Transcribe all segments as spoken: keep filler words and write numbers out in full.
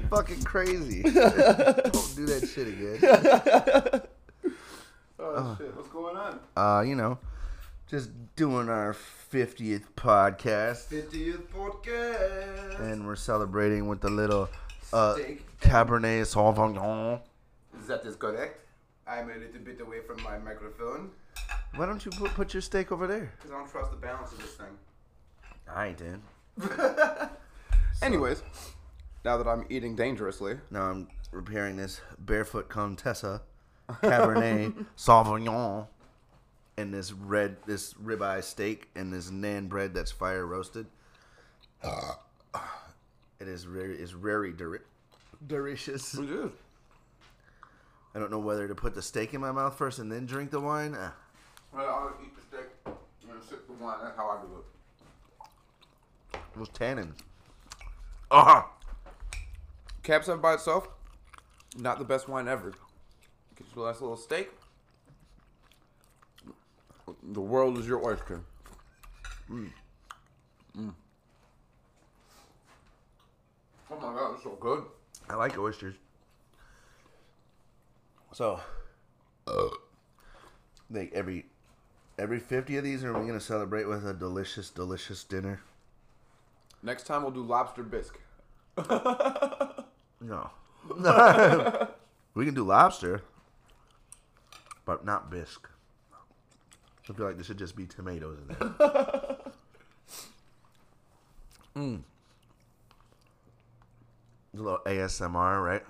fucking crazy. Don't do that shit again. Oh, uh, shit. What's going on? Uh, you know, just doing our fiftieth podcast. fiftieth podcast. And we're celebrating with the little uh, Steak. Cabernet Sauvignon. Is that is correct? I'm a little bit away from my microphone. Why don't you put, put your steak over there? Because I don't trust the balance of this thing. I ain't in. Anyways, now that I'm eating dangerously. Now I'm preparing this Barefoot Contessa Cabernet Sauvignon and this red, this ribeye steak and this naan bread that's fire roasted. Uh, it is very, it's very deri- delicious. It is. I don't know whether to put the steak in my mouth first and then drink the wine. Uh, Well, I'll eat the steak and sip the wine. That's how I do it. those tannins. Uh-huh. Cab Sauv by itself, not the best wine ever. Get you a nice little steak. The world is your oyster. Mm. Mm. Oh my god, it's so good. I like oysters. So, uh, like every every fifty of these, are we gonna celebrate with a delicious, delicious dinner? Next time we'll do lobster bisque. No, we can do lobster, but not bisque. I feel like there should just be tomatoes in there. Mmm. A little A S M R, right?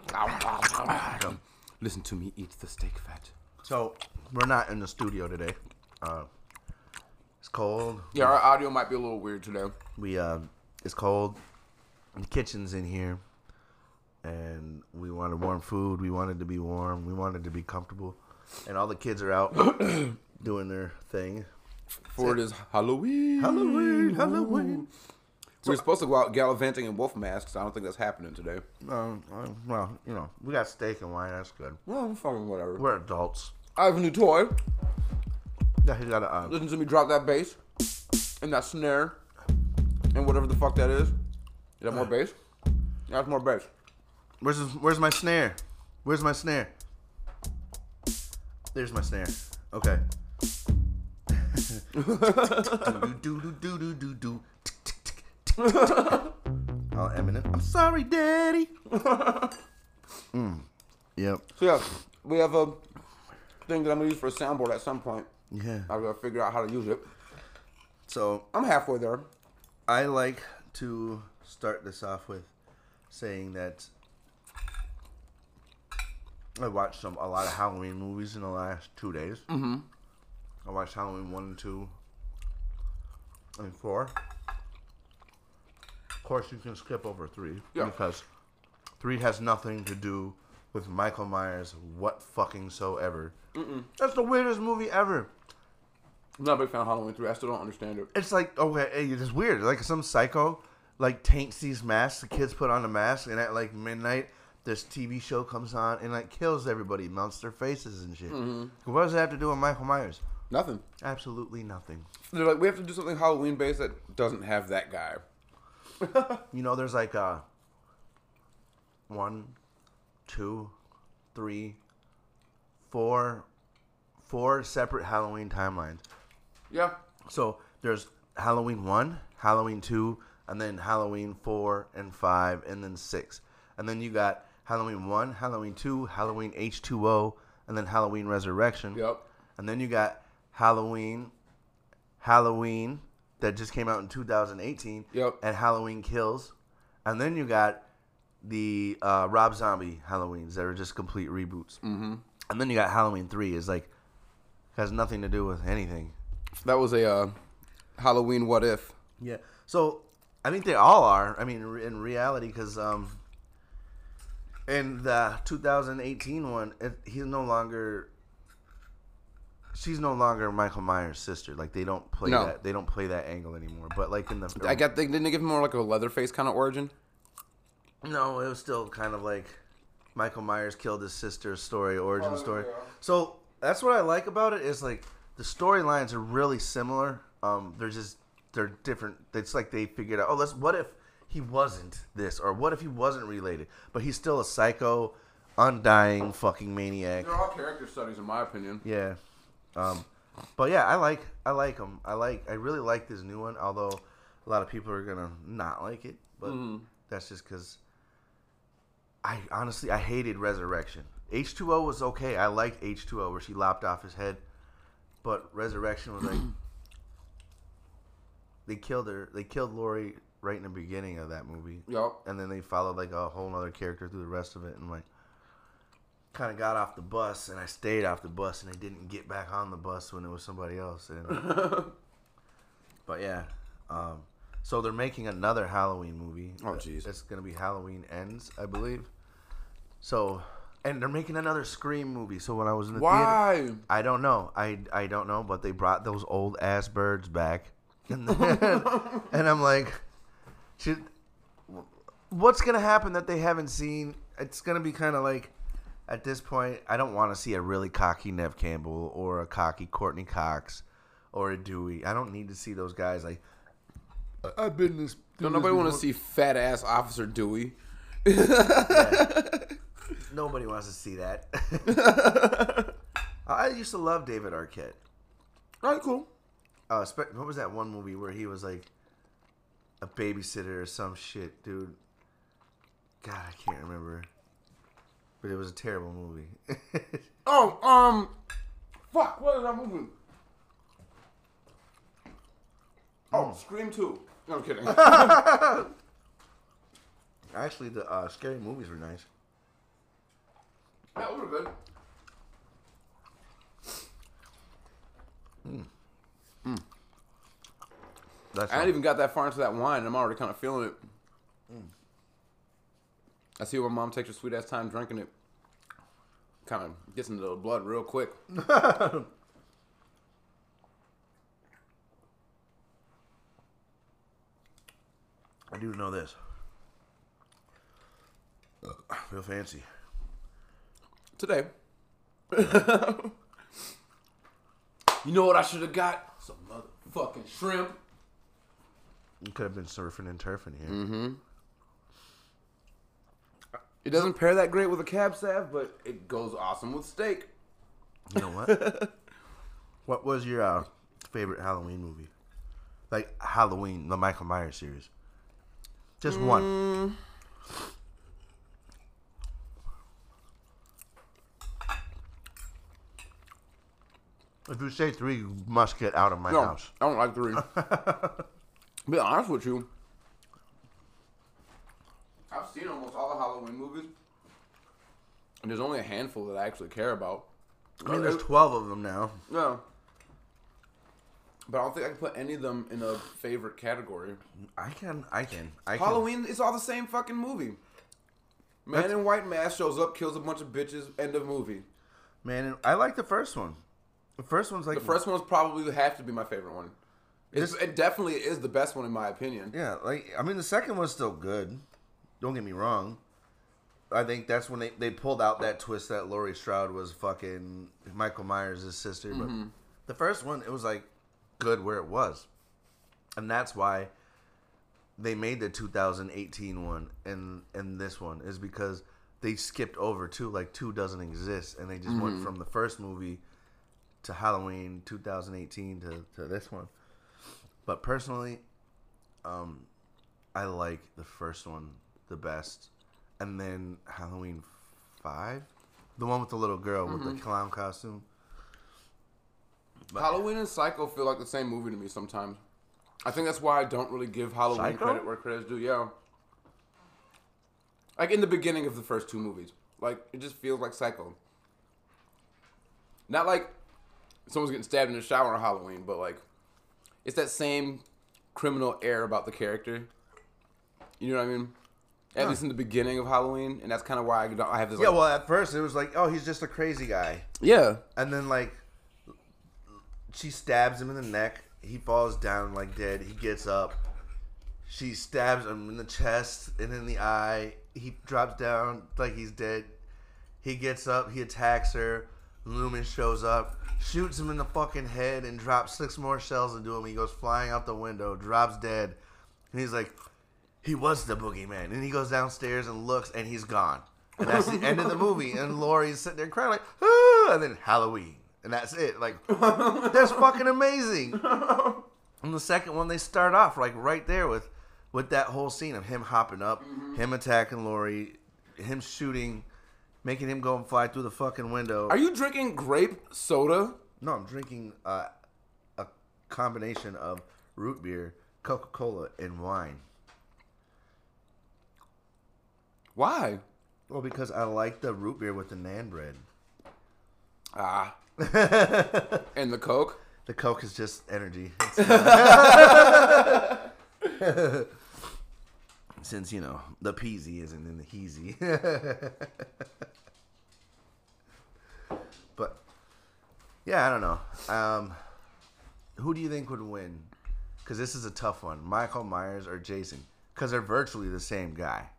Listen to me eat the steak fat. So, we're not in the studio today. Uh, it's cold. Yeah, our audio might be a little weird today. We, uh, it's cold. The kitchen's in here. And we wanted warm food. We wanted to be warm. We wanted to be comfortable. And all the kids are out doing their thing. For it is Halloween. Halloween, Halloween. We were supposed to go out gallivanting in wolf masks. I don't think that's happening today. Um, uh, well, you know, we got steak and wine. That's good. Well, fucking whatever. We're adults. I have a new toy. Yeah, he got a. Uh, Listen to me drop that bass and that snare and whatever the fuck that is. Is that more bass? Yeah, that's more bass. where's his, Where's my snare? Where's my snare? There's my snare. Okay. do do do do do do do. Oh, Eminem. I'm sorry, Daddy. mm. Yep. So yeah, we have a thing that I'm gonna use for a soundboard at some point. Yeah. I've got to figure out how to use it. So I'm halfway there. I like to start this off with saying that I watched some a lot of Halloween movies in the last two days. Mm-hmm. I watched Halloween one and two and four. Of course, you can skip over three Yeah. because three has nothing to do with Michael Myers what fucking so ever. Mm-mm. That's the weirdest movie ever. I'm not a big fan of Halloween three. I still don't understand it. It's like, okay, it's weird. Like some psycho, like taints these masks. The kids put on a mask, and at like midnight, this T V show comes on and like kills everybody, melts their faces and shit. Mm-hmm. What What does it have to do with Michael Myers? Nothing. Absolutely nothing. They're like, we have to do something Halloween based that doesn't have that guy. You know, there's like uh, one, two, three, four, four separate Halloween timelines. Yeah. So there's Halloween one, Halloween two, and then Halloween four and five, and then six. And then you got Halloween one, Halloween two, Halloween H two O, and then Halloween Resurrection. Yep. And then you got Halloween, Halloween that just came out in two thousand eighteen. Yep. And Halloween Kills. And then you got the uh, Rob Zombie Halloweens that are just complete reboots. Mm-hmm. And then you got Halloween three is like has nothing to do with anything. That was a uh, Halloween what if. Yeah. So I think they all are. I mean, in reality, because um, in the two thousand eighteen one, it, he's no longer. She's no longer Michael Myers' sister. Like they don't play No. that. They don't play that angle anymore. But like in the, I got. They, didn't they give him more like a Leatherface kind of origin? no, it was still kind of like Michael Myers killed his sister's story, origin Oh, story. yeah. So that's what I like about it is like the storylines are really similar. Um, they're just they're different. It's like they figured out. Oh, let's what if he wasn't this, or what if he wasn't related, but he's still a psycho, undying fucking maniac. They're all character studies, in my opinion. Yeah, um, but yeah, I like I like him. I like I really like this new one. Although a lot of people are gonna not like it, but mm-hmm. that's just because I honestly I hated Resurrection. H two O was okay. I liked H two O where she lopped off his head, but Resurrection was like they killed her. They killed Lori right in the beginning of that movie. Yep. And then they followed like a whole other character through the rest of it, and like kind of got off the bus, and I stayed off the bus, and I didn't get back on the bus when it was somebody else. And, but yeah, um, so they're making another Halloween movie. Oh jeez. It's gonna be Halloween Ends, I believe. So. And they're making another Scream movie. So when I was in the Why? theater, I don't know. I, I don't know, but they brought those old ass birds back, and then, and I'm like, should, what's gonna happen that they haven't seen? It's gonna be kind of like, at this point, I don't want to see a really cocky Nev Campbell or a cocky Courtney Cox or a Dewey. I don't need to see those guys like. I've been this. Don't nobody want to see fat ass Officer Dewey. Yeah. Nobody wants to see that. I used to love David Arquette. All right, cool. Uh, what was that one movie where he was like a babysitter or some shit, dude? God, I can't remember. But it was a terrible movie. oh, um, fuck, what is that movie? Oh, mm. Scream two. No, I'm kidding. Actually, the uh, scary movies were nice. That was good. Mm. Mm. That's I hadn't even got that far into that wine, and I'm already kind of feeling it. Mm. I see when mom takes her sweet ass time drinking it. Kind of gets into the blood real quick. I do know this. I feel fancy. Today. You know what I should have got? Some motherfucking shrimp. You could have been surfing and turfing here. Mm-hmm. It doesn't pair that great with a cab salve, but it goes awesome with steak. You know what? What was your uh, favorite Halloween movie? Like Halloween, the Michael Myers series. Just mm. one. If you say three, you must get out of my no, house. I don't like three. To be honest with you, I've seen almost all the Halloween movies, and there's only a handful that I actually care about. I mean, there's twelve of them now. No. But I don't think I can put any of them in a favorite category. I can, I can. I Halloween can. is all the same fucking movie. Man That's... in white mask shows up, kills a bunch of bitches, end of movie. Man, I like the first one. The first one's like... The first one's probably have to be my favorite one. It's, this, it definitely is the best one in my opinion. Yeah, like, I mean, the second one's still good. Don't get me wrong. I think that's when they, they pulled out that twist that Laurie Strode was fucking Michael Myers' sister. But mm-hmm. the first one, it was like good where it was. And that's why they made the two thousand eighteen one and, and this one is because they skipped over two. Like, two doesn't exist. And they just mm-hmm. went from the first movie to Halloween two thousand eighteen to, to this one. But personally, um, I like the first one the best. And then Halloween five? The one with the little girl mm-hmm. with the clown costume. But Halloween and Psycho feel like the same movie to me sometimes. I think that's why I don't really give Halloween Psycho? credit where credit's due. Yeah. Like in the beginning of the first two movies. Like, it just feels like Psycho. Not like someone's getting stabbed in the shower on Halloween, but like, it's that same criminal air about the character. You know what I mean? At huh. least in the beginning of Halloween, and that's kind of why I, don't, I have this. Yeah, like, well, at first it was like, oh, he's just a crazy guy. Yeah. And then like, she stabs him in the neck. He falls down like dead. He gets up. She stabs him in the chest and in the eye. He drops down like he's dead. He gets up. He attacks her. Loomis shows up, shoots him in the fucking head, and drops six more shells into him. He goes flying out the window, drops dead. And he's like, he was the boogeyman. And he goes downstairs and looks, and he's gone. And that's the end of the movie. And Laurie's sitting there crying like, ah! And then Halloween. And that's it. Like, that's fucking amazing. And the second one, they start off like right there with, with that whole scene of him hopping up, mm-hmm. him attacking Laurie, him shooting, making him go and fly through the fucking window. Are you drinking grape soda? No, I'm drinking uh, a combination of root beer, Coca-Cola, and wine. Why? Well, because I like the root beer with the naan bread. Ah. And the Coke? The Coke is just energy. Since, you know, the peasy isn't in the heezy. But, yeah, I don't know. Um, who do you think would win? Because this is a tough one. Michael Myers or Jason? Because they're virtually the same guy.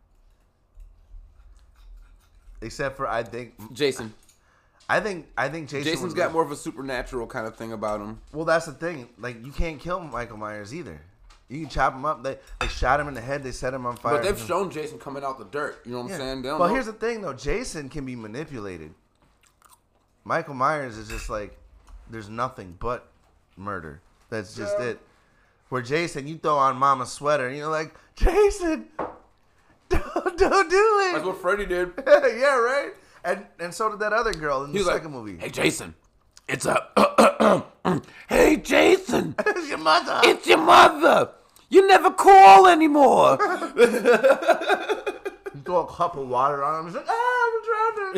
Except for, I think... Jason. I think I think Jason Jason's got more of a supernatural kind of thing about him. Well, that's the thing. Like, you can't kill Michael Myers either. You can chop him up. They they shot him in the head. They set him on fire. But they've shown Jason coming out the dirt. You know what yeah. I'm saying? They don't well, know. Here's the thing, though. Jason can be manipulated. Michael Myers is just like, there's nothing but murder. That's just yeah. it. Where Jason, you throw on Mama's sweater, and you're like, Jason, don't, don't do it. That's what Freddy did. Yeah, right? And and so did that other girl in the second like, movie. Hey, Jason, it's a... Hey, Jason. It's your mother. It's your mother. You never call anymore. You throw a cup of water on him. He's like, ah,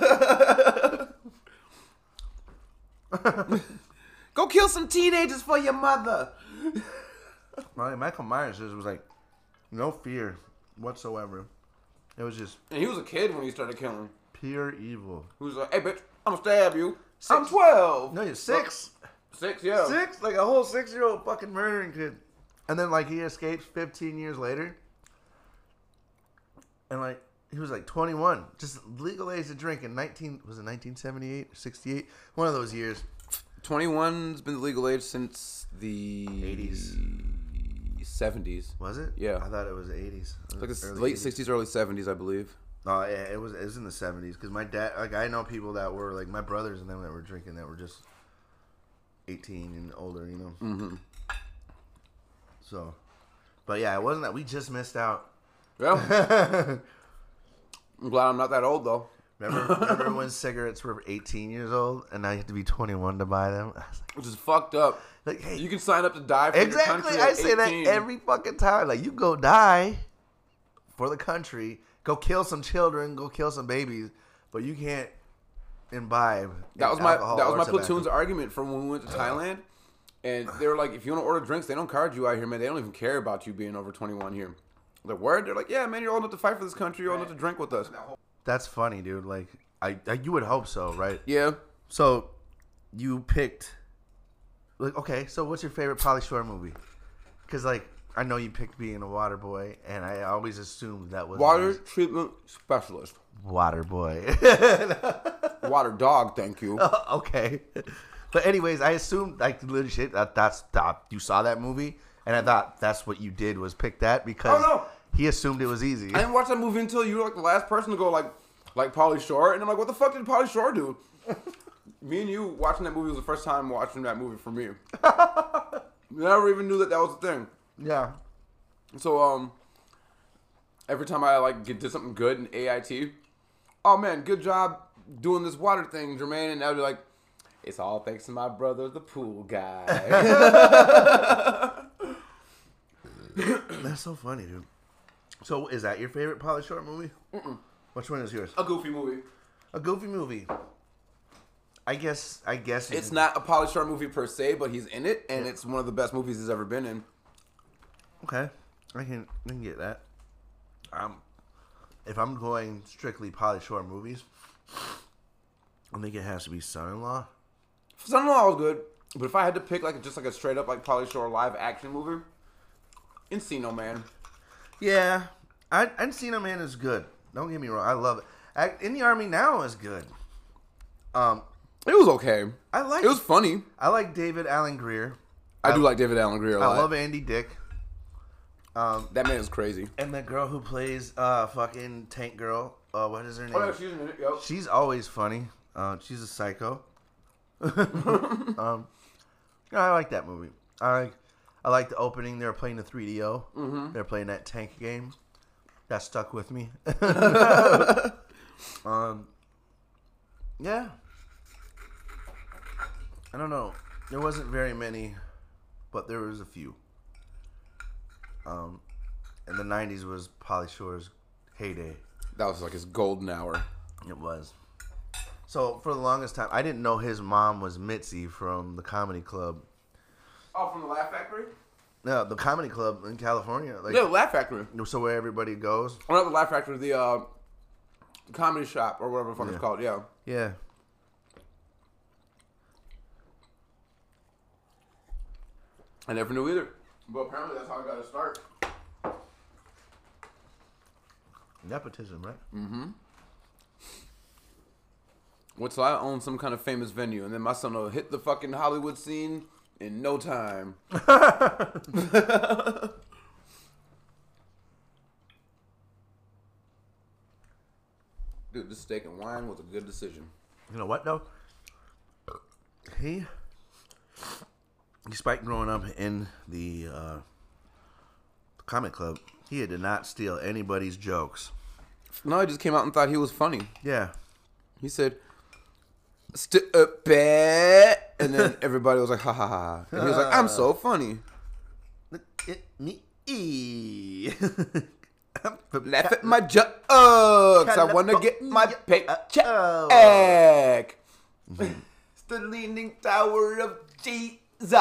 I'm drowning. Go kill some teenagers for your mother. Michael Myers just was like, no fear whatsoever. It was just... And he was a kid when he started killing. Pure evil. He was like, hey, bitch, I'm going to stab you. Six. I'm twelve. No, you're six. Six, yeah. Six? Like a whole six-year-old fucking murdering kid. And then, like, he escapes fifteen years later. And, like, he was, like, twenty-one. Just legal age to drink in nineteen... Was it nineteen seventy-eight or sixty-eight? One of those years. twenty-one's been the legal age since the... eighties. seventies. Was it? Yeah. I thought it was the eighties. Like the late eighties. sixties, early seventies, I believe. Oh, yeah, it was, it was in the seventies. Because my dad... Like, I know people that were, like, my brothers and them that were drinking that were just eighteen and older, you know? Mm-hmm. So, but yeah, it wasn't that we just missed out. Yeah. I'm glad I'm not that old though. Remember, remember when cigarettes were eighteen years old and now you have to be twenty-one to buy them? Like, which is fucked up. Like, hey, you can sign up to die for exactly. your country. I at say eighteen. that every fucking time. Like, you go die for the country, go kill some children, go kill some babies, but you can't imbibe. That was my that was my tobacco. platoon's argument from when we went to Thailand. And they were like, if you want to order drinks, they don't card you out here, man. They don't even care about you being over twenty-one here. The word, they're like, yeah, man, you're old enough to fight for this country. You're old enough to drink with us. That's funny, dude. Like, I, I you would hope so, right? Yeah. So, you picked, like, okay, so what's your favorite Pauly Shore movie? Because, like, I know you picked Being a Water Boy, and I always assumed that was... Water treatment specialist. Water Boy. Water dog, thank you. Okay. But anyways, I assumed, like, legit, that that's that you saw that movie, and I thought that's what you did was pick that because oh, no. he assumed it was easy. I didn't watch that movie until you were like the last person to go like, like Pauly Shore, and I'm like, what the fuck did Pauly Shore do? Me and you watching that movie was the first time watching that movie for me. Never even knew that that was a thing. Yeah. So um, every time I like get, did something good in A I T, oh man, good job doing this water thing, Jermaine, and I'd be like, it's all thanks to my brother, the pool guy. That's so funny, dude. So, is that your favorite Pauly Shore movie? Mm-mm. Which one is yours? A Goofy movie. A Goofy movie. I guess. I guess it's not a Pauly Shore movie per se, but he's in it, and it's one of the best movies he's ever been in. Okay, I can I can get that. Um, if I'm going strictly Pauly Shore movies, I think it has to be Son-in-Law. Son-in-Law was good, but if I had to pick like just like a straight up like Pauly Shore live action movie, Encino Man. Yeah, I, Encino Man is good. Don't get me wrong, I love it. In the Army Now is good. Um, it was okay. I like. It was funny. I like David Alan Grier. I, I do like David Alan Grier a lot. I love Andy Dick. Um, That man is crazy. and the girl who plays uh fucking Tank Girl, uh, what is her name? Oh yeah, she's in it. Yep. She's always funny. Uh, she's a psycho. um, yeah, I like that movie. I like, I like the opening. They were playing the three D O. Mm-hmm. They're playing that tank game. That stuck with me. um, yeah. I don't know. There wasn't very many, but there was a few. Um, and the nineties was Pauly Shore's heyday. That was like his golden hour. It was. So for the longest time, I didn't know his mom was Mitzi from the Comedy Club. Oh, from the Laugh Factory? No, the Comedy Club in California. Like, Yeah, Laugh Factory. so where everybody goes. Oh, not the Laugh Factory, the uh, comedy shop or whatever the fuck Yeah. it's called. Yeah. Yeah. I never knew either. But apparently that's how I got to start. Nepotism, right? What's so I own some kind of famous venue, and then my son will hit the fucking Hollywood scene in no time. Dude, this steak and wine was a good decision. You know what though? He, despite growing up in the uh, comic club, he did not steal anybody's jokes. No, he just came out and thought he was funny. Yeah. He said, "St- uh, bet," and then everybody was like, "Ha ha ha!" And he was like, "I'm so funny." Look at me. Laugh at my jokes. I want to get my paycheck. It's the Leaning Tower of Jesus.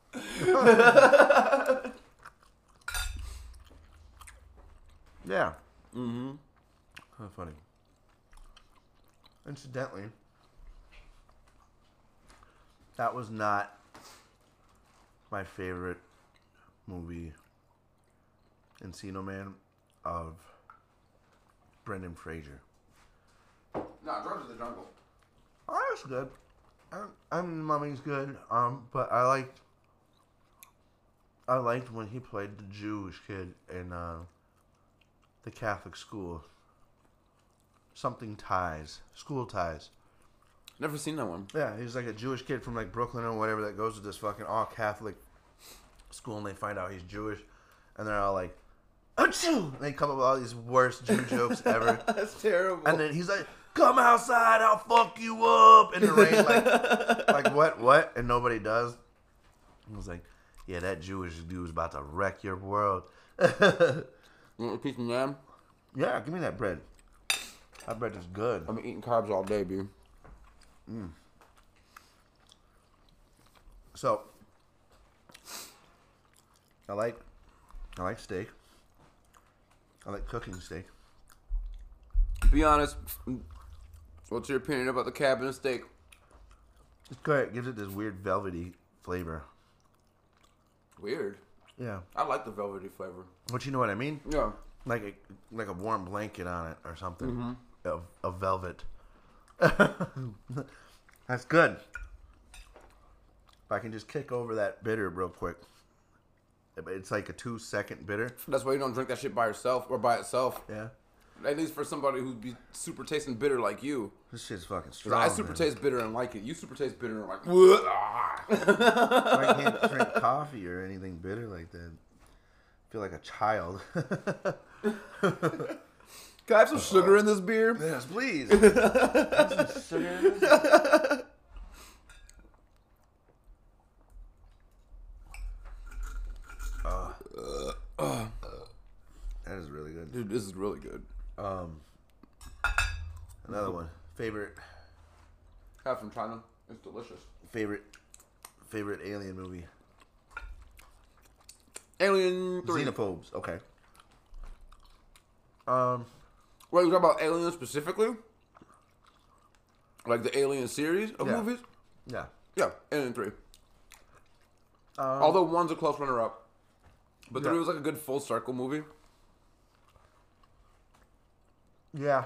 Yeah. Mm-hmm. How funny. Incidentally, that was not my favorite movie, Encino Man, of Brendan Fraser. No, Drugs of the Jungle. Oh, that's good. I'm, I'm Mummy's good. Um, but I liked, I liked when he played the Jewish kid in uh, the Catholic school. Something Ties, School Ties. Never seen that one. Yeah, he's like a Jewish kid from like Brooklyn or whatever that goes to this fucking all Catholic school, and they find out he's Jewish, and they're all like, "Achoo!" And they come up with all these worst Jew jokes ever. That's terrible. And then he's like, "Come outside, I'll fuck you up." In the rain, like, like what, what? And nobody does. I was like, yeah, that Jewish dude's about to wreck your world. You want a piece of yam? Yeah, give me that bread. That bread is good. I've been eating carbs all day, dude. So, I like, I like steak. I like cooking steak. Be honest. What's your opinion about the cabinet steak? It's good. It gives it this weird velvety flavor. Weird. Yeah. I like the velvety flavor. But you know what I mean? Yeah. Like a like a warm blanket on it or something. Mm-hmm. Of, of velvet. That's good. If I can just kick over that bitter real quick. It's like a two second bitter. That's why you don't drink that shit by yourself or by itself. Yeah. At least for somebody who'd be super tasting bitter like you. This shit's fucking 'Cause strong. I super man. taste bitter and like it. You super taste bitter and like, what? I can't drink coffee or anything bitter like that. I feel like a child. Can I have some sugar in this beer? Yes, please. Have some sugar in this? Uh, uh, that is really good. Dude, this is really good. Um, another one. Favorite, Have from China. It's delicious. favorite, favorite alien movie. Alien three. Xenophobes. Okay. Um, Wait, you talking about Alien specifically? Like the Alien series of Yeah. movies? yeah. Yeah, Alien three. Um, Although one's a close runner-up. But Yeah. three was like a good full circle movie. yeah.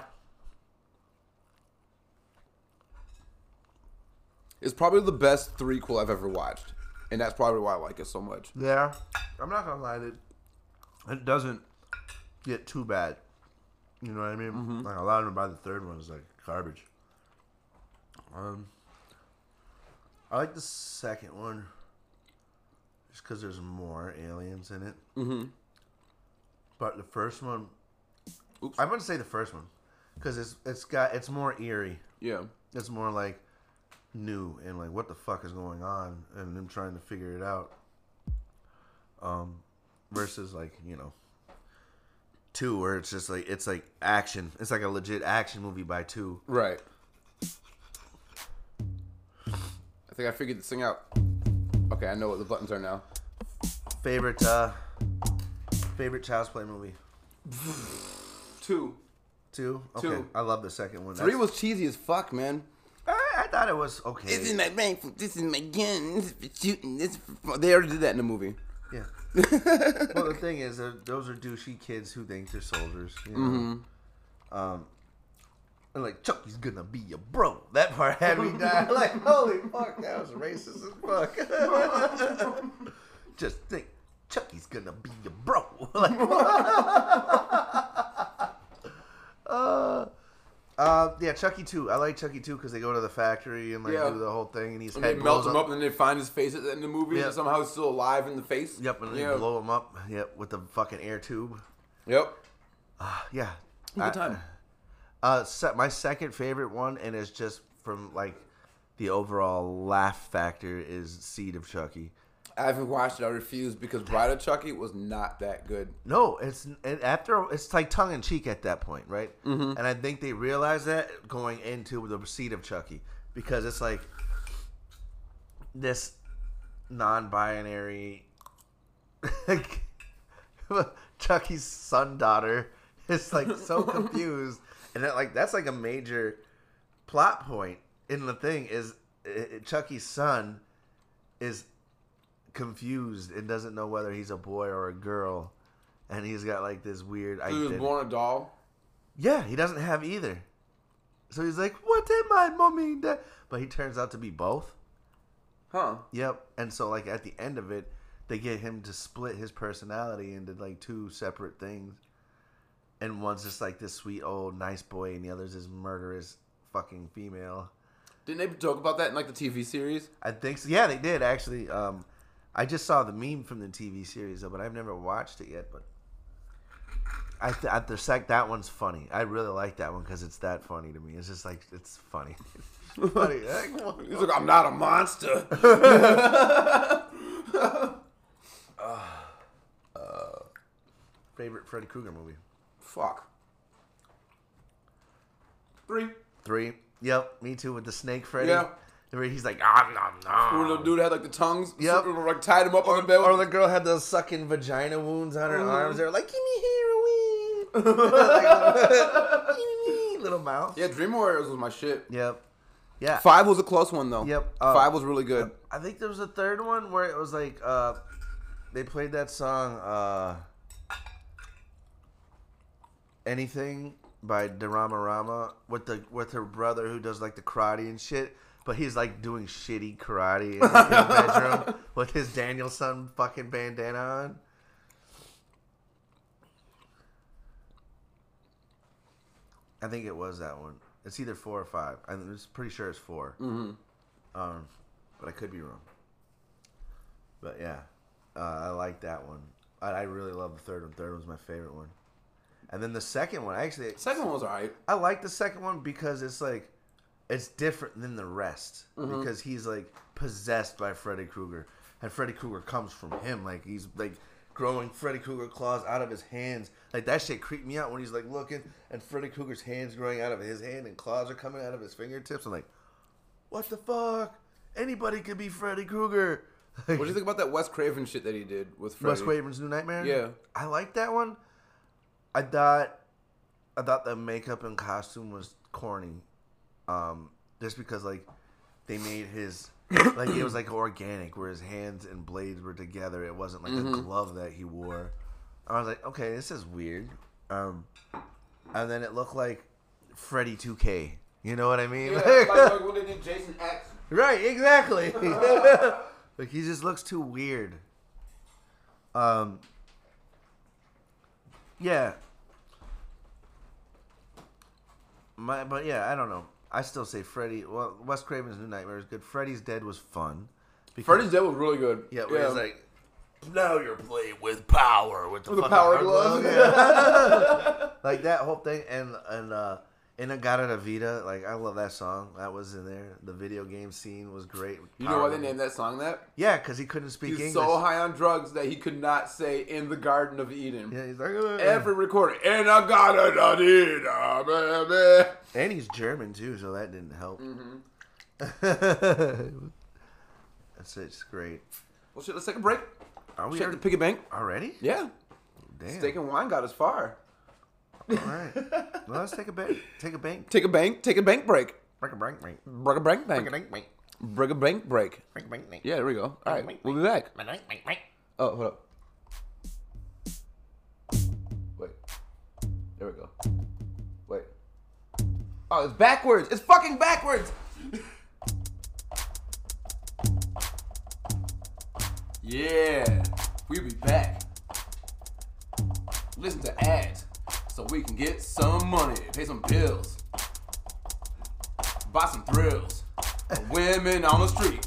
It's probably the best threequel I've ever watched. And that's probably why I like it so much. Yeah. I'm not gonna lie. That It doesn't get too bad. You know what I mean? Mm-hmm. Like a lot of them by the third one is like garbage. Um, I like the second one just because there's more aliens in it. Mm-hmm. But the first one, Oops. I'm gonna say the first one because it's it's got it's more eerie. Yeah. It's more like new and like what the fuck is going on and them trying to figure it out. Um, versus like you know. Two, where it's just like it's like action. It's like a legit action movie by two. Right. I think I figured this thing out. Okay, I know what the buttons are now. Favorite, uh, favorite Child's Play movie. Two. Two. Okay. Two. I love the second one. Three That's, was cheesy as fuck, man. I, I thought it was okay. This is my rifle. This is my gun. This is for shooting. This is for... They already did that in the movie. Yeah. Well, the thing is, uh, those are douchey kids who think they're soldiers. You know? Mm-hmm. Um, and like Chucky's gonna be your bro. That part had me die. Like, holy fuck, that was racist as fuck. Just think, Chucky's gonna be your bro. Like, uh, uh, yeah, Chucky two. I like Chucky two because they go to the factory and like Yeah. do the whole thing, and he's And head they melt blows him up, and then they find his face at the end of the movie, Yeah. and somehow he's still alive in the face. Yep, and then yeah. they blow him up. Yep, with the fucking air tube. Yep. Uh, yeah. Good I- time. Uh, se- my second favorite one, and it's just from like the overall laugh factor, is Seed of Chucky. I haven't watched it. I refuse because Bride of Chucky was not that good. No, it's it, after it's like tongue in cheek at that point, right? Mm-hmm. And I think they realized that going into the Seed of Chucky because it's like this non-binary Chucky's son daughter is like so confused, and that like that's like a major plot point in the thing is it, Chucky's son is confused and doesn't know whether he's a boy or a girl, and he's got like this weird So he identity. was born a doll. Yeah, he doesn't have either. So he's like, "What am I, mommy and dad?" But he turns out to be both. Huh. Yep. And so like at the end of it, they get him to split his personality into like two separate things. And one's just like this sweet old nice boy, and the other's this murderous fucking female. Didn't they talk about that in like the T V series? I think so. Yeah, they did actually. Um, I just saw the meme from the T V series, though, but I've never watched it yet. But I, th- I the sec that one's funny. I really like that one because it's that funny to me. It's just like it's funny. It's funny. He's like, I'm not a monster. uh, favorite Freddy Krueger movie? Fuck. Three. Three. Yep, me too. With the snake Freddy. Yeah. Where he's like, ah, nom, Where the nom. dude had like the tongues. Yep. So, like tied him up Or, on the bed. or the girl had those sucking vagina wounds on her Mhm. arms. They're like, give me heroin. Like, little, little mouth. Yeah, Dream Warriors was my shit. Yep. Yeah. Five was a close one though. Yep. Uh, Five was really good. I think there was a third one where it was like uh, they played that song uh, "Anything" by Dorama Rama with the with her brother who does like the karate and shit, but he's like doing shitty karate in like, his bedroom with his Danielson fucking bandana on. I think it was that one. It's either four or five. I'm pretty sure it's four. Mm-hmm. Um, but I could be wrong. But yeah, uh, I like that one. I, I really love the third one. Third one's my favorite one. And then the second one, actually, Second one was alright. I like the second one because it's like, it's different than the rest. Mhm. Because he's like possessed by Freddy Krueger. And Freddy Krueger comes from him. Like he's like growing Freddy Krueger claws out of his hands. Like that shit creeped me out when he's like looking and Freddy Krueger's hands growing out of his hand and claws are coming out of his fingertips. I'm like, what the fuck? Anybody could be Freddy Krueger. What do you think about that Wes Craven shit that he did with Freddy? Wes Craven's New Nightmare? Yeah. I like that one. I thought I thought the makeup and costume was corny. Um, just because like they made his like it was like organic where his hands and blades were together. It wasn't like Mm-hmm. a glove that he wore. I was like, okay, this is weird. Um, and then it looked like Freddy two K. You know what I mean? Yeah, like, like when they did Jason X. Right, exactly. Like he just looks too weird. Um, Yeah. My, but yeah, I don't know. I still say Freddy. Well, Wes Craven's New Nightmare is good. Freddy's Dead was fun. Because, Freddy's Dead was really good. Yeah, where yeah. he's like, now you're playing with power with the, with the power glove. glove. Yeah. Like that whole thing, and and uh, Inagata da Vida. Like I love that song. That was in there. The video game scene was great. You know why they named that song that? Yeah, because he couldn't speak He's English. so high on drugs that he could not say "in the Garden of Eden." Yeah, he's like Ugh. Every recording. Inagata da Vida, baby. And he's German too, so that didn't help. Mm-hmm. That's it's great. Well, shit. Let's take a break. Are we Check the piggy bank already? Yeah. Damn. Steak and wine got us far. All right. Well, let's take a bank. Take a bank. Take a bank. Take a bank break. Break a bank break. Break a bank bank. Break a bank break. Break a bank break. Break a bank break. Yeah, there we go. All right, we'll be back. Oh, hold up. Wait. There we go. Wait. Oh, it's backwards. It's fucking backwards. Yeah, we'll be back. Listen to ads so we can get some money, pay some bills, buy some thrills. Women on the street.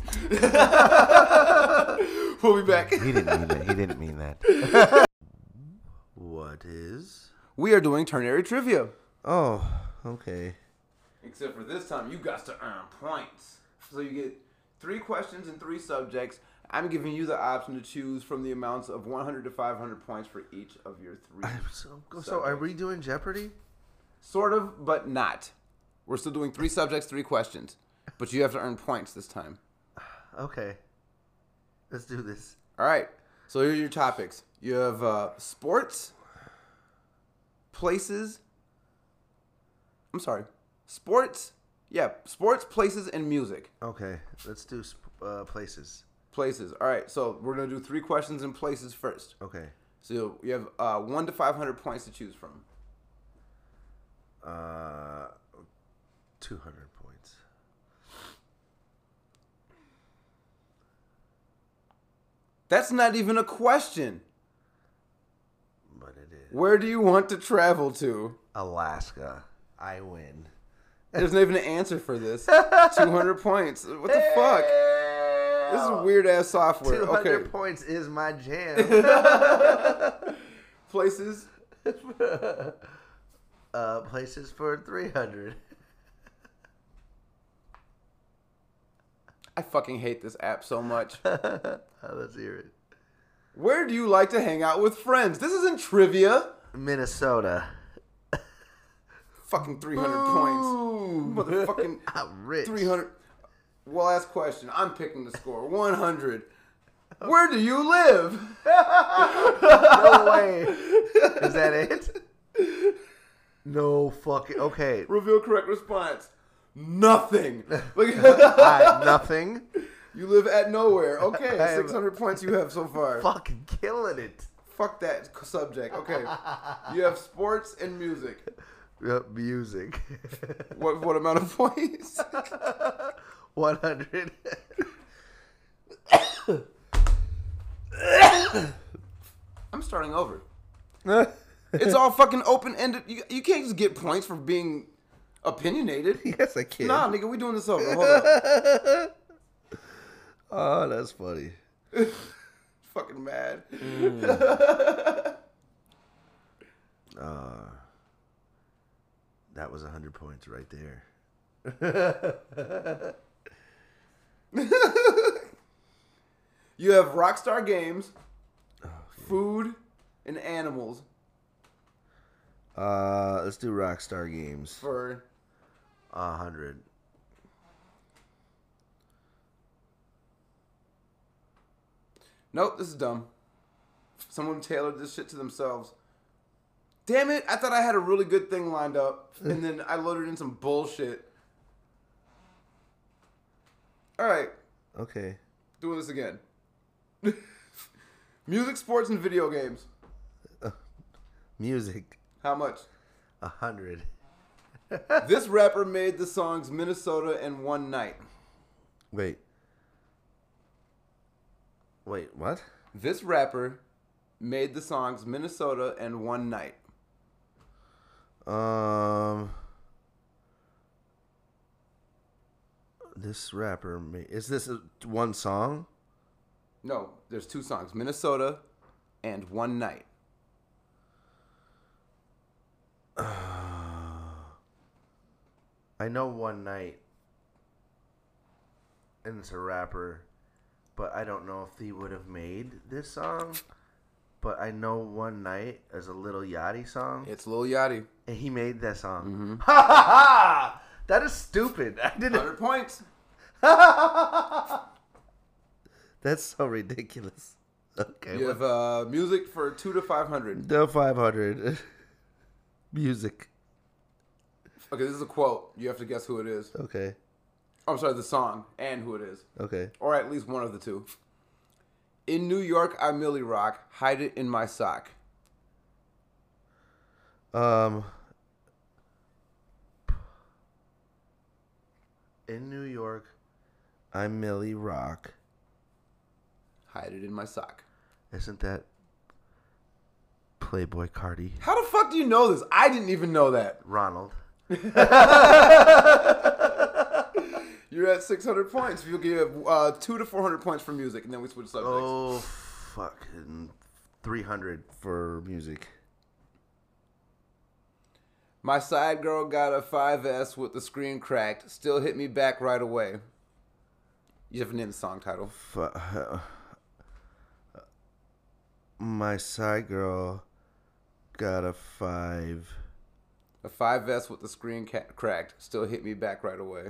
We'll be back. He didn't mean that. He didn't mean that. What is? We are doing ternary trivia. Oh, okay. Except for this time, you got to earn points. So you get three questions and three subjects. I'm giving you the option to choose from the amounts of one hundred to five hundred points for each of your three. So, so are we doing Jeopardy? Sort of, but not. We're still doing three subjects, three questions. But you have to earn points this time. Okay. Let's do this. All right. So here are your topics. You have uh, sports, places. I'm sorry. Sports. Yeah, sports, places, and music. Okay. Let's do uh, places. Places. All right. So we're going to do three questions in places first. Okay. So you have uh, one to five hundred points to choose from. Uh, two hundred points. That's not even a question. But it is. Where do you want to travel to? Alaska. I win. There's not even an answer for this. two hundred points. What the fuck? This is weird ass software. two hundred okay. points is my jam. Places. uh, places for three hundred. I fucking hate this app so much. Let's hear it. Where do you like to hang out with friends? This isn't trivia. Minnesota. Fucking three hundred Boom. Points. Motherfucking I'm rich. three hundred. Well, last question. I'm picking the score. one hundred. Where do you live? No way. Is that it? No fucking. Okay. Reveal correct response. Nothing. I, nothing. You live at nowhere. Okay, six hundred points you have so far. Fucking killing it. Fuck that subject. Okay. You have sports and music. Yep, music. What what amount of points? one hundred. I'm starting over. It's all fucking open-ended. You, you can't just get points for being opinionated. Yes, I can. Nah, nigga, we doing this over. Hold up. Oh, that's funny. Fucking mad. Mm. uh, that was one hundred points right there. You have Rockstar Games, oh, food, and animals. Uh, let's do Rockstar Games. For a hundred. Nope, this is dumb. Someone tailored this shit to themselves. Damn it, I thought I had a really good thing lined up, and then I loaded in some bullshit. Alright. Okay. Doing this again. Music, sports, and video games. Uh, music. How much? A hundred. This rapper made the songs Minnesota and One Night. Wait. Wait, what? This rapper made the songs Minnesota and One Night. Um, this rapper ma- is this a, one song? No, there's two songs, Minnesota and One Night. I know One Night, and it's a rapper, but I don't know if he would have made this song. But I know One Night as a Lil Yachty song, It's Lil Yachty. and he made that song. Mm-hmm. Ha ha ha! That is stupid. I one didn't. hundred points. That's so ridiculous. Okay, You have uh, music for two to five hundred. the five hundred music. Okay, this is a quote. You have to guess who it is. Okay, Oh, I'm sorry, the song and who it is. okay. Or at least one of the two. In New York, I Millie Rock. Hide it in my sock. Um, in New York, I'm Millie Rock. Hide it in my sock. Isn't that Playboy Cardi? How the fuck do you know this? I didn't even know that. Ronald. You're at six hundred points. We'll give uh, two to four hundred points for music, and then we switch subjects. Oh, fucking three hundred for music. My side girl got a five S with the screen cracked. Still hit me back right away. You have to name the song title. Fu- My side girl got a five. A five S with the screen ca- cracked. Still hit me back right away.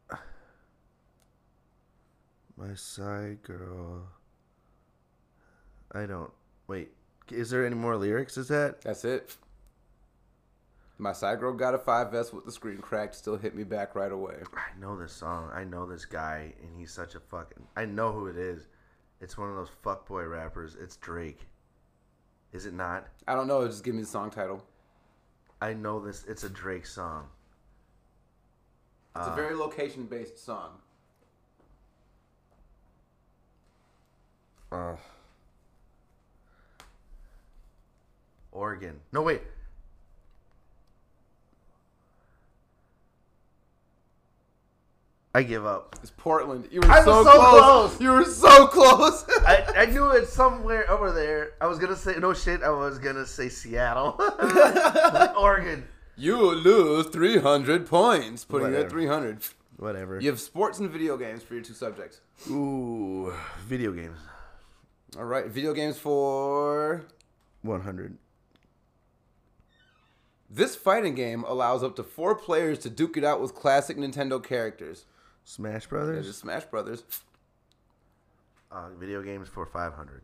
My side girl. I don't. Wait. Is there any more lyrics? Is that? That's it. My side girl got a five S with the screen cracked. Still hit me back right away. I know this song. I know this guy, and he's such a fucking. I know who it is. It's one of those fuckboy rappers. It's Drake. Is it not? I don't know. Just give me the song title. I know this. It's a Drake song. It's Uh, a very location-based song. Uh, Oregon. No, wait. I give up. It's Portland. You were I so, was so close. close. You were so close. I, I knew it somewhere over there. I was gonna say no shit. I was gonna say Seattle, Oregon. You lose three hundred points, putting you at Whatever. three hundred. Whatever. You have sports and video games for your two subjects. Ooh, video games. All right, video games for... One hundred. This fighting game allows up to four players to duke it out with classic Nintendo characters. Smash It Brothers. is Smash Brothers. Uh, video games for five hundred.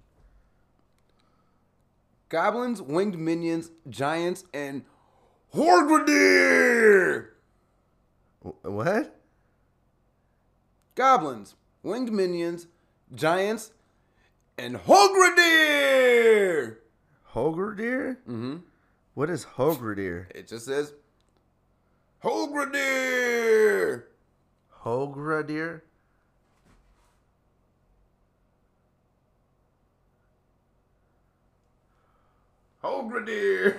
Goblins, winged minions, giants, and Horgridir! What? Goblins, winged minions, giants, and Horgridir! Hogridir? Mm-hmm. What is Hogridir? It just says Horgridir! Hogridir? Horgridir!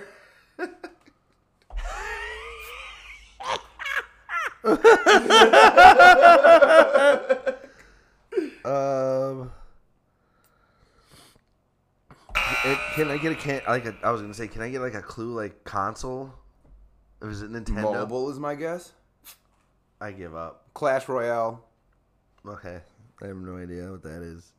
Um. It, can I get a can like a, I was gonna say, can I get like a clue like console? Or is it Nintendo? Mobile is my guess. I give up. Clash Royale. Okay, I have no idea what that is.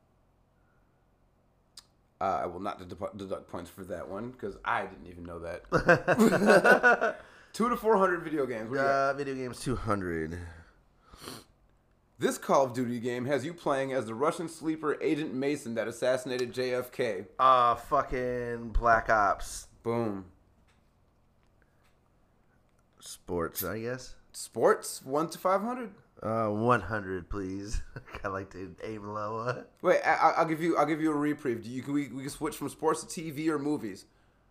Uh, I will not dedu- deduct points for that one because I didn't even know that. Two to four hundred video games. What do you got? Uh, video games two hundred. This Call of Duty game has you playing as the Russian sleeper Agent Mason that assassinated J F K. Uh, fucking Black Ops. Boom. Sports, I guess. Sports one to five hundred. Uh, one hundred, please. I like to aim low. Wait, I, I- I'll give you. I'll give you a reprieve. Do you can we, we can switch from sports to T V or movies,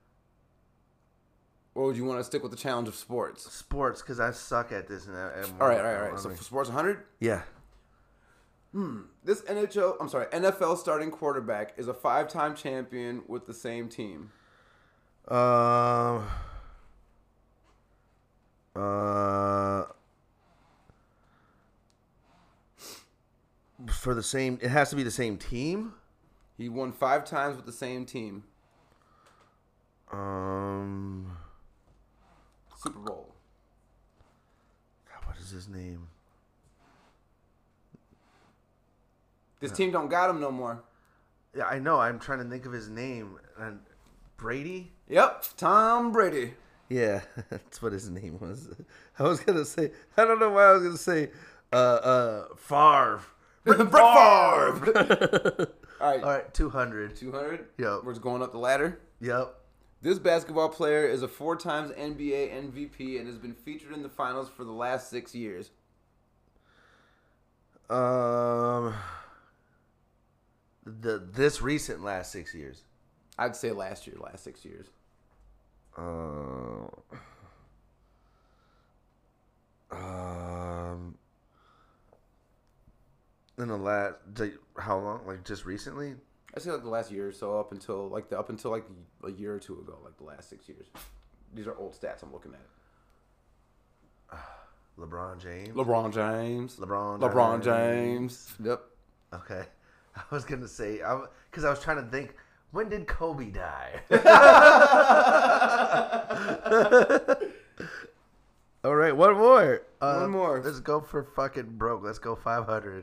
or would you want to stick with the challenge of sports? Sports, because I suck at this. And I, I'm All right, all right, all right. So for sports one hundred. yeah. This N H L, I'm sorry, N F L starting quarterback is a five-time champion with the same team. Um. Uh, for the same, it has to be the same team. He won five times with the same team. Um, Super Bowl. God, what is his name? This team don't got him no more. Yeah, I know. I'm trying to think of his name. And Brady? Yep, Tom Brady. Yeah, that's what his name was. I was gonna say. I don't know why I was gonna say. Uh, uh, Favre. Brett Favre. All right, All right, two hundred. two hundred. Yep. We're just going up the ladder. Yep. This basketball player is a four times N B A M V P and has been featured in the finals for the last six years. Um, the this recent last six years. I'd say last year, last six years. Uh, um, in the last, how long? Like just recently? I'd say like the last year or so, up until like the up until like a year or two ago, like the last six years. These are old stats I'm looking at. LeBron James. LeBron James. LeBron. LeBron James. Yep. Okay, I was gonna say, I because I was trying to think. When did Kobe die? All right, one more. Uh, One more. Let's go for fucking broke. Let's go five hundred.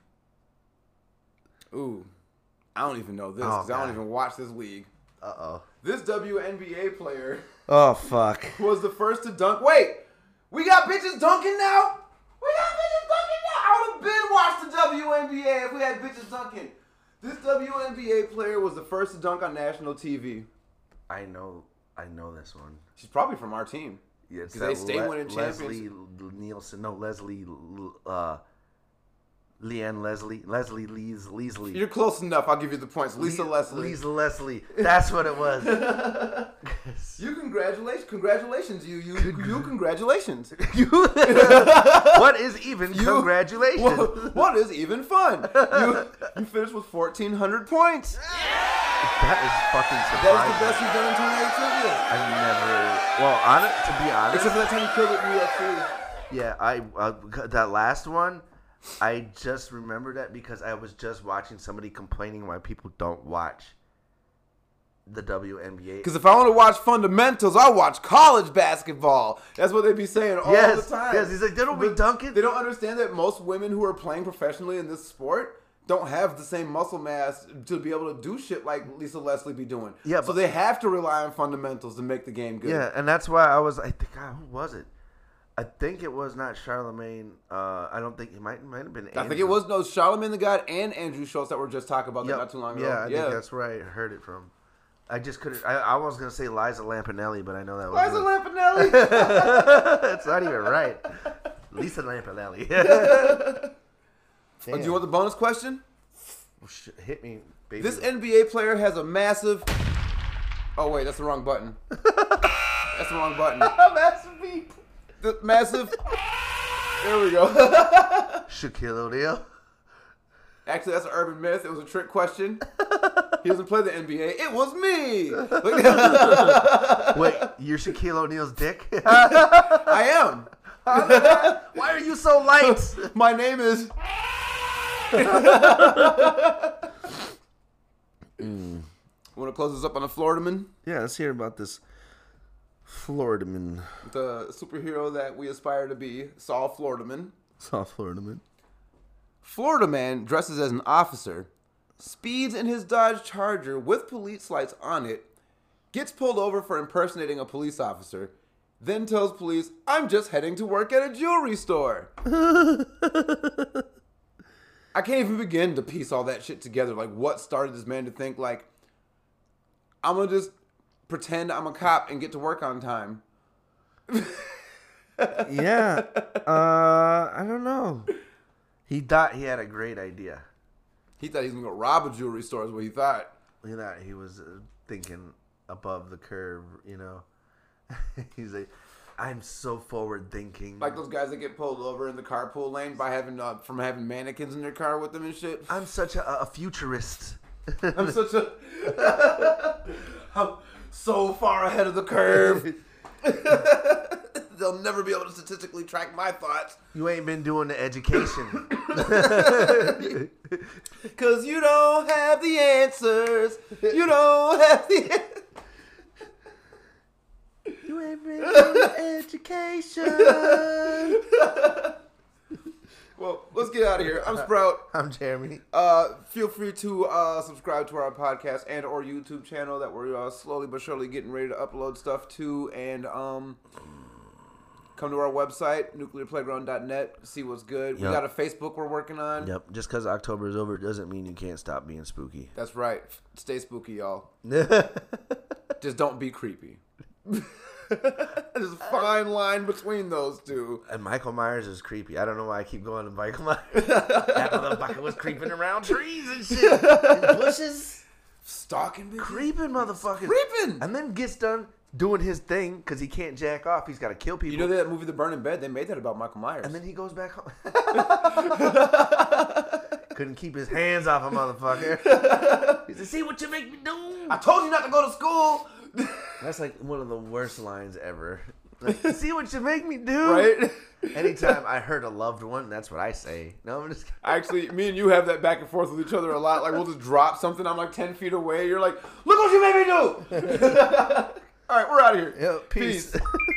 Ooh, I don't even know this Oh, because I don't God. even watch this league. Uh oh. This W N B A player Oh fuck. was the first to dunk. Wait, we got bitches dunking now? We got bitches dunking now? I would have been watched the W N B A if we had bitches dunking. This W N B A player was the first to dunk on national T V. I know. I know this one. She's probably from our team. Yeah, it's 'Cause they that stay winning Leslie Nielsen. No, Leslie. Uh, Leanne Leslie. Leslie Lees Leesley. You're close enough. I'll give you the points. Lisa Le- Leslie. Lisa Leslie. That's what it was. You congratulations, congratulations, you, you, you, congratulations. You, what is even You- congratulations? What, what is even fun? You, you finished with fourteen hundred points. That is fucking That is surprising. the best you've done in twenty-eight trivia. I never. Well, on it, to be honest, Except for that time you killed it in U F C. yeah, I uh, that last one, I just remember that because I was just watching somebody complaining why people don't watch the W N B A. Because if I want to watch fundamentals, I watch college basketball. That's what they be saying all Yes, the time. yes, he's like, they don't be But dunking. They don't understand that most women who are playing professionally in this sport don't have the same muscle mass to be able to do shit like Lisa Leslie be doing. Yeah, so but- they have to rely on fundamentals to make the game good. Yeah, and that's why I was. I think God, who was it? I think it was not Charlemagne. Uh, I don't think it might might have been. I think Andrew. it was no Charlamagne the God and Andrew Schultz that were just talking about that Yep. not too long Yeah, ago. I yeah, think that's where I heard it from. I just couldn't. I, I was gonna say Liza Lampanelli, but I know that was. Liza Lampanelli. It's not even right. Lisa Lampanelli. Oh, Damn. do you want the bonus question? Sh- Hit me, baby. This N B A player has a massive. Oh wait, that's the wrong button. That's the wrong button. massive beep. The massive. There we go. Shaquille O'Neal. Actually, that's an urban myth. It was a trick question. He doesn't play the N B A. It was me. Wait, you're Shaquille O'Neal's dick? I am. Why are you so light? My name is. Mm. Want to close this up on a Florida man? Yeah, let's hear about this Florida man. The superhero that we aspire to be, Saul Florida man. South Florida man. Florida man dresses as an officer, speeds in his Dodge Charger with police lights on it, gets pulled over for impersonating a police officer, then tells police, "I'm just heading to work at a jewelry store." I can't even begin to piece all that shit together. Like, what started this man to think, like, I'm going to just pretend I'm a cop and get to work on time? Yeah. Uh, I don't know. He thought he had a great idea. He thought he was going to go rob a jewelry store is what he thought. He thought he was uh, thinking above the curve, you know. He's like, I'm so forward thinking. Like those guys that get pulled over in the carpool lane by having uh, from having mannequins in their car with them and shit. I'm such a, a futurist. I'm such a I'm so far ahead of the curve. they'll never be able to statistically track my thoughts. You ain't been doing the education. Cause you don't have the answers. You don't have the answers. You ain't been doing the education. Well, let's get out of here. I'm Sprout. I'm Jeremy. Uh, feel free to uh, subscribe to our podcast and or YouTube channel that we're uh, slowly but surely getting ready to upload stuff to, and um, come to our website nuclear playground dot net. See what's good. Yep. We got a Facebook we're working on. Yep. Just because October is over doesn't mean you can't stop being spooky. That's right. Stay spooky, y'all. Just don't be creepy. There's a fine line between those two. And Michael Myers is creepy. I don't know why I keep going to Michael Myers. That motherfucker was creeping around trees and shit. And bushes. Stalking bitches. Creeping motherfuckers. Creeping. And then gets done doing his thing because he can't jack off. He's got to kill people. You know that movie The Burning Bed? They made that about Michael Myers. And then he goes back home. Couldn't keep his hands off a motherfucker. He said, see what you make me do. I told you not to go to school. That's like one of the worst lines ever. Like, see what you make me do. Right? Anytime I hurt a loved one, that's what I say. No, I'm just kidding. Actually, me and you have that back and forth with each other a lot. Like, we'll just drop something. I'm like ten feet away. You're like, look what you made me do. All right, we're out of here. Yo, peace. Peace.